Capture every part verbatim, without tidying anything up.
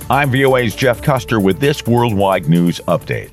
I'm V O A's Jeff Custer with this worldwide news update.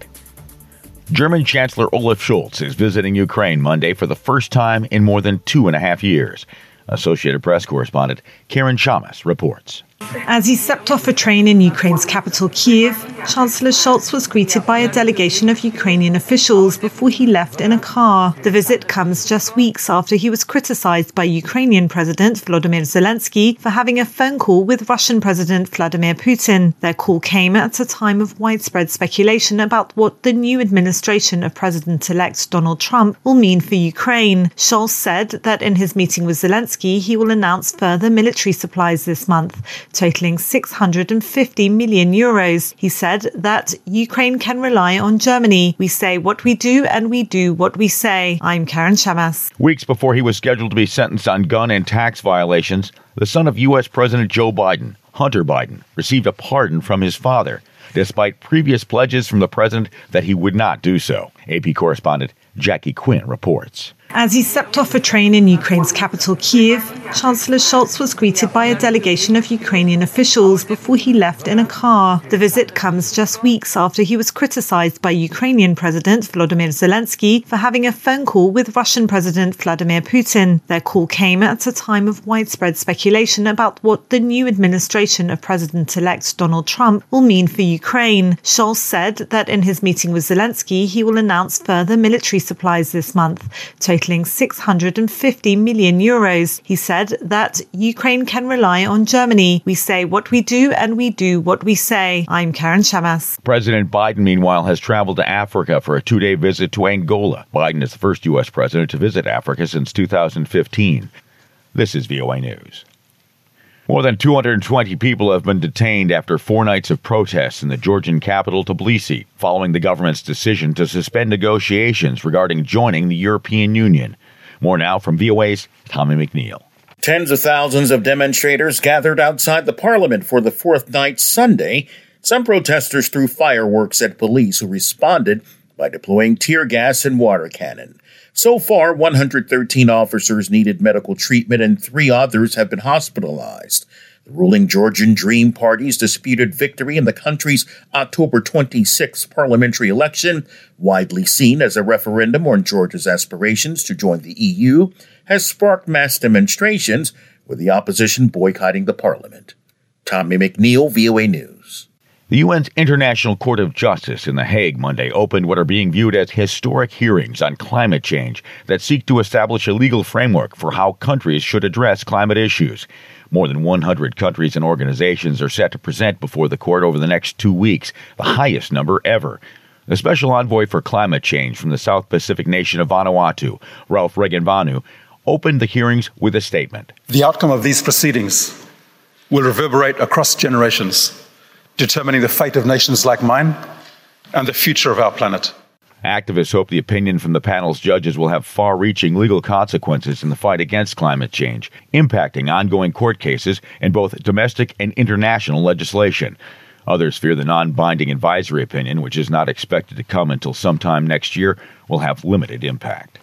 German Chancellor Olaf Scholz is visiting Ukraine Monday for the first time in more than two and a half years. Associated Press correspondent Karen Shamas reports. As he stepped off a train in Ukraine's capital, Kyiv, Chancellor Scholz was greeted by a delegation of Ukrainian officials before he left in a car. The visit comes just weeks after he was criticized by Ukrainian President Volodymyr Zelensky for having a phone call with Russian President Vladimir Putin. Their call came at a time of widespread speculation about what the new administration of President-elect Donald Trump will mean for Ukraine. Scholz said that in his meeting with Zelensky, he will announce further military supplies this month, totaling six hundred fifty million euros. He said that Ukraine can rely on Germany. We say what we do and we do what we say. I'm Karen Shamas. Weeks before he was scheduled to be sentenced on gun and tax violations, the son of U S President Joe Biden, Hunter Biden, received a pardon from his father, despite previous pledges from the president that he would not do so. A P correspondent Jackie Quinn reports. As he stepped off a train in Ukraine's capital, Kyiv, Chancellor Scholz was greeted by a delegation of Ukrainian officials before he left in a car. The visit comes just weeks after he was criticized by Ukrainian President Volodymyr Zelensky for having a phone call with Russian President Vladimir Putin. Their call came at a time of widespread speculation about what the new administration of President-elect Donald Trump will mean for Ukraine. Scholz said that in his meeting with Zelensky, he will announce further military supplies this month, totaling six hundred fifty million euros. He said that Ukraine can rely on Germany. We say what we do and we do what we say. I'm Karen Shamas. President Biden, meanwhile, has traveled to Africa for a two-day visit to Angola. Biden is the first U S president to visit Africa since two thousand fifteen. This is V O A News. More than two hundred twenty people have been detained after four nights of protests in the Georgian capital Tbilisi, following the government's decision to suspend negotiations regarding joining the European Union. More now from V O A's Tommy McNeil. Tens of thousands of demonstrators gathered outside the parliament for the fourth night Sunday. Some protesters threw fireworks at police, who responded by deploying tear gas and water cannon. So far, one hundred thirteen officers needed medical treatment and three others have been hospitalized. The ruling Georgian Dream Party's disputed victory in the country's October twenty-sixth parliamentary election, widely seen as a referendum on Georgia's aspirations to join the E U, has sparked mass demonstrations, with the opposition boycotting the parliament. Tommy McNeil, V O A News. The U N's International Court of Justice in The Hague Monday opened what are being viewed as historic hearings on climate change that seek to establish a legal framework for how countries should address climate issues. More than one hundred countries and organizations are set to present before the court over the next two weeks, the highest number ever. The Special Envoy for Climate Change from the South Pacific nation of Vanuatu, Ralph Regenvanu, opened the hearings with a statement. The outcome of these proceedings will reverberate across generations, determining the fate of nations like mine and the future of our planet. Activists hope the opinion from the panel's judges will have far-reaching legal consequences in the fight against climate change, impacting ongoing court cases and both domestic and international legislation. Others fear the non-binding advisory opinion, which is not expected to come until sometime next year, will have limited impact.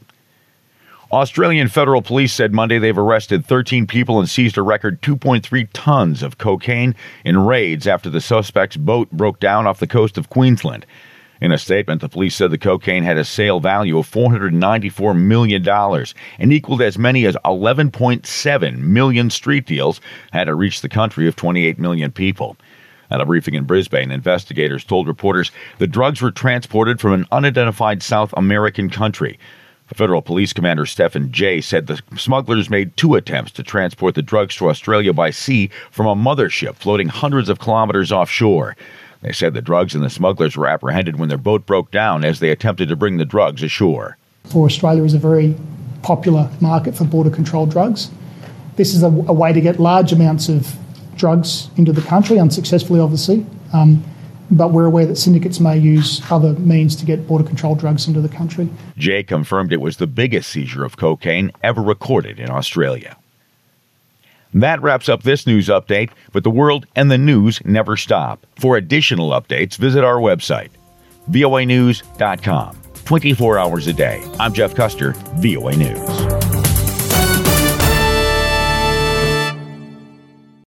Australian federal police said Monday they've arrested thirteen people and seized a record two point three tons of cocaine in raids after the suspect's boat broke down off the coast of Queensland. In a statement, the police said the cocaine had a sale value of four hundred ninety-four million dollars and equaled as many as eleven point seven million street deals had it reached the country of twenty-eight million people. At a briefing in Brisbane, investigators told reporters the drugs were transported from an unidentified South American country. Federal Police Commander Stephen Jay said the smugglers made two attempts to transport the drugs to Australia by sea from a mothership floating hundreds of kilometers offshore. They said the drugs and the smugglers were apprehended when their boat broke down as they attempted to bring the drugs ashore. For Australia is a very popular market for border-controlled drugs. This is a, a way to get large amounts of drugs into the country, unsuccessfully obviously, um, but we're aware that syndicates may use other means to get border-controlled drugs into the country. Jay confirmed it was the biggest seizure of cocaine ever recorded in Australia. That wraps up this news update, but the world and the news never stop. For additional updates, visit our website, V O A news dot com. twenty-four hours a day. I'm Jeff Custer, V O A News.